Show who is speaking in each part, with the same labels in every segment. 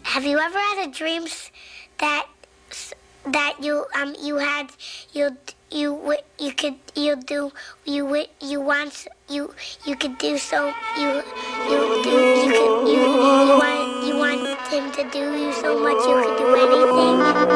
Speaker 1: Have you ever had a dream that you had you could do so you want him to do you so much you could do anything.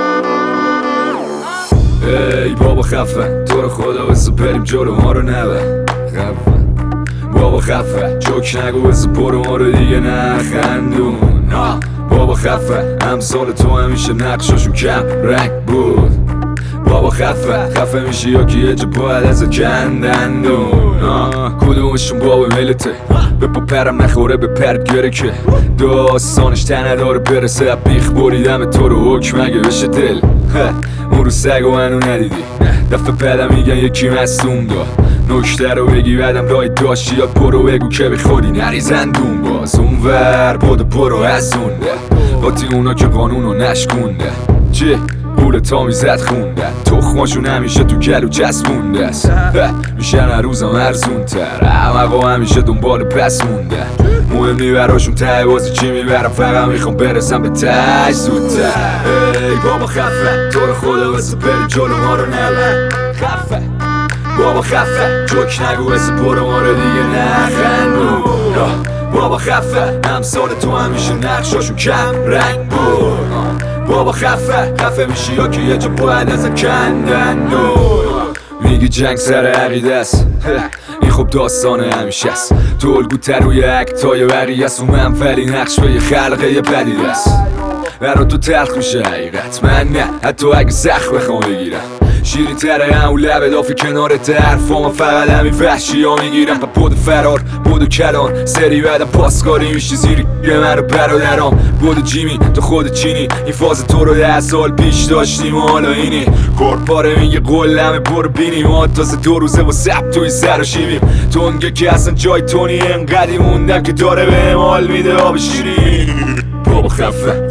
Speaker 2: ای بابا خفه تو رو خدا بسو بریم جلو ما رو نبر. خفه بابا خفه جوک نگو بسو برو ما رو دیگه نخندون. بابا خفه امثال تو همیشه نقشاشون کم رنگ بود. بابا خفه میشه یا که یه جا باید ازا کندندون. کدومشون بابا ملته به پا پرم نخوره به پرد گره که داستانش تنه داره برسه. بیخ بریدم تو رو حکم اگه بشه دل. اون رو سگ و منو ندیدی دفعه بعدم میگن یکی مصدوم داد. نکته رو بگی بعدم رای داشتی یا برو بگو که بخوری نریزندون. باز اون ور برو از اونده باتی اونا که قانونو نشکونده. چی؟ پول تا میزد خونده تخماشون همیشه تو گلو چسبونده است. میشن هر روزم ارزون تر احمقا همیشه دنبال پس مونده. مهم نی براشون ته بازی چی میبرم فقط میخوام برسم به تش زودتر. ای بابا خفه تو رو خدا بسه بری جلو ما رو نبر. خفه بابا خفه جوک نگو بسه برو ما رو دیگه نخندون. بابا خفه امثال تو همیشه نقشاشون کم رنگ بود. بابا خفه میشی یا که یه جا باید ازا کندندون. میگی جنگ سر عقیده است این خب داستان همیشه است. تو الگوتر روی اکتای بقیه است و منفلی نقش به یه خلقه یه پدیده است. برا تو تلخ میشه حقیقت من نه حتی اگه سخت بخوام بگیرم. شیرین تره همون لبه دافی کنارت حرفا فقط همین وحشی ها میگیرم. پا بود فرار بود کلان سری بعدم پاسکاری میشی زیری من رو برادرام. بود جیمی تو خود چینی این فاز تو رو 10 سال پیش داشتیم و حالا اینی کارپاره میگه قلمه برو بینی ما تازه 2 روزه با سب توی سر و شیبیم. تونگه که اصلا جای تونی انقدی موندم که داره به امال میده آب شیرین. بابا خفه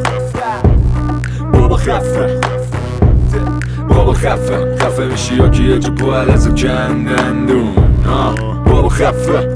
Speaker 2: بابا خفه بابا خفه میشی یا که یه جا باید ازا کندندون. بابا خفه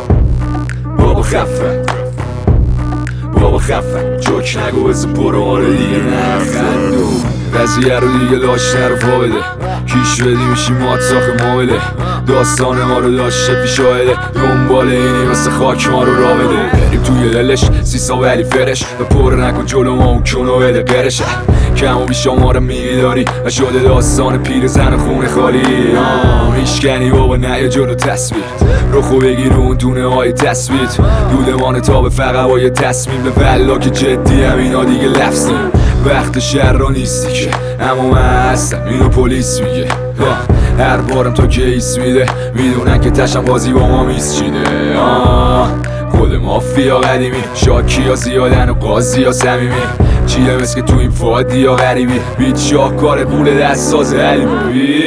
Speaker 2: جوک نگو بزن برو ما رو دیگه نخندون. قضیه رو دیگه لاش نرفا بده کیش بدی میشی مات ساخ ما بده. داستان ما رو داشته پیش شاهده دنبال اینی مثل خاک ما رو را بده. بریم توی دلش 30 ولی فرش و پر نکن جلو ما اون کنو بده برشه. کم و بیشا ما رو میداری و شده داستان پیر زن خونه خالی. میشکنی بابا نه یه جلو تصویر رو بگیر اون دونه های تصویر. دودمان تا به فقط با یه تصمیم به ولا که جدی هم اینا دیگه لفظیم. وقت شهر را نیستی که اما من هستم اینو پلیس میگه. هر بارم تو کیس میده میدونن که تشم بازی با ما میسچیده. خود مافیا قدیمی شاکی ها زیادن و قاضی ها صمیمی. چیه مثل که تو این فادی ها غریبی بیت شاهکار قول دست ساز علیبی.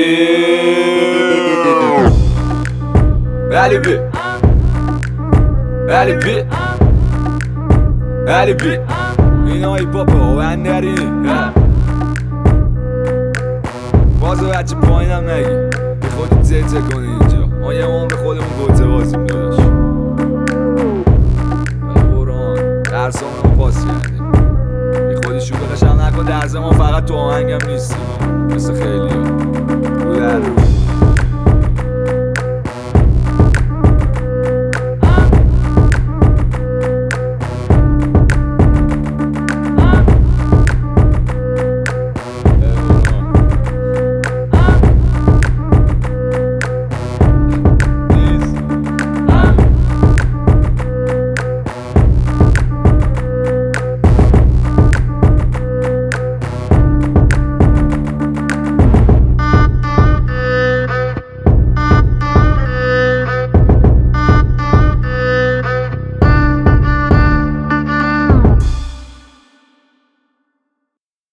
Speaker 2: علیبی اینا ای بابا و اندرینی بازو بچه پایینم نگی به خودت زیته کنی اینجا ما یه به خودمون گوته بازیم داداش. قرآن درسامونو پاس کردیم بی خودی شوگلش هم نکن درزه ما فقط تو آهنگم نیستیم مثل خیلی ها